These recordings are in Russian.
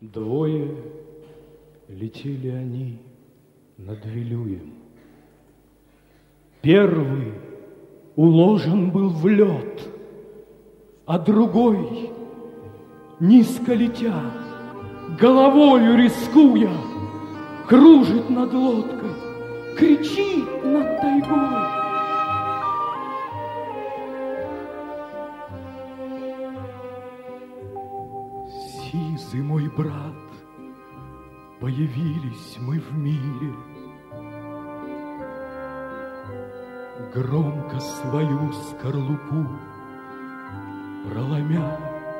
Двое летели они над Вилюем. Первый уложен был в лед, а другой, низко летя, головою рискуя, кружит над лодкой, кричит над тайгой. Сизый мой брат, появились мы в мире, громко свою скорлупу проломя.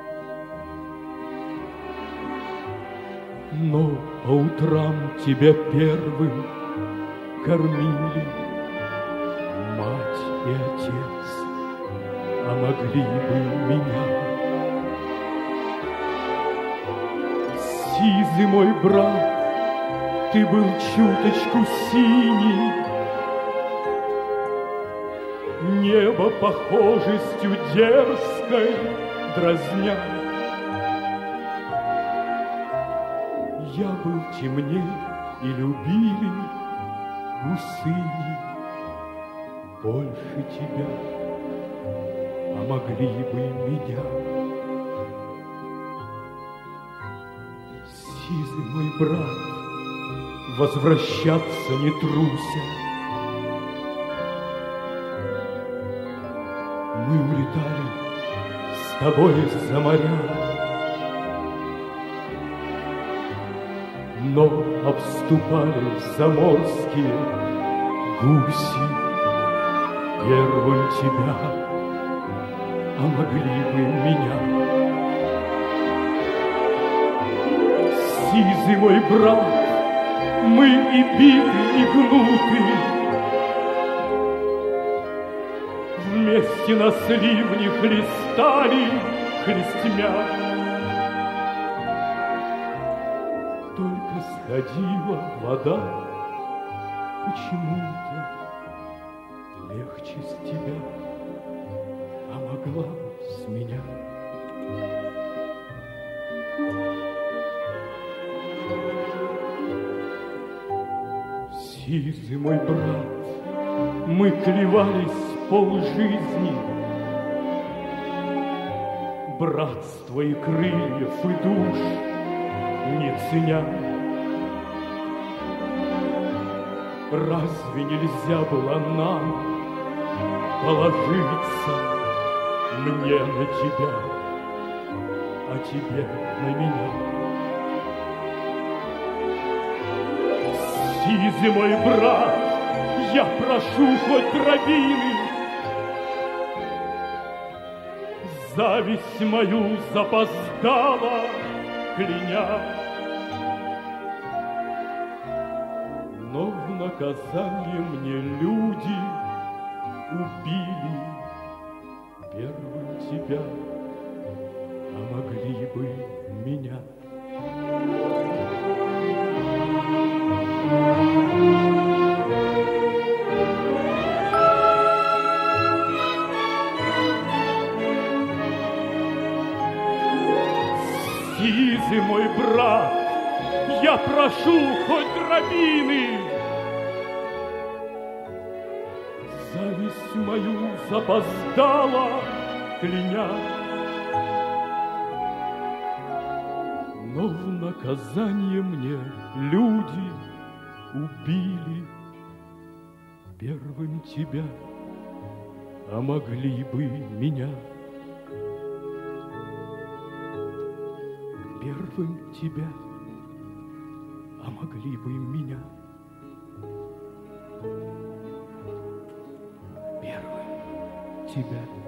Но по утрам тебя первым кормили мать и отец, а могли бы меня. Сизый мой брат, ты был чуточку синий, небо похожестью дерзкой дразня. Я был темней и любили гусыни больше тебя, а могли бы меня. Сизый мой брат, возвращаться не труся. Мы улетали с тобой за моря, но обступали заморские гуси первым тебя, а могли бы меня. Сизый мой брат, мы и биты, и гнуты, вместе на сливне хлестали, хлестьмя. Только сходила вода почему-то легче с тебя, а могла с меня. Сизый мой брат, мы клевались полжизни, братство и крыльев и душ не ценя. Разве нельзя было нам положиться, мне на тебя, а тебе на меня? Сизый мой брат, я прошу хоть дробины, зависть мою запоздала, кляня. Но в наказание мне люди убили первым тебя, а могли бы меня. Сизый мой брат, я прошу хоть дробины, зависть мою запоздала, кляня. Но в наказание мне люди убили первым тебя, а могли бы меня. Первым тебя, а могли бы меня. Первым тебя.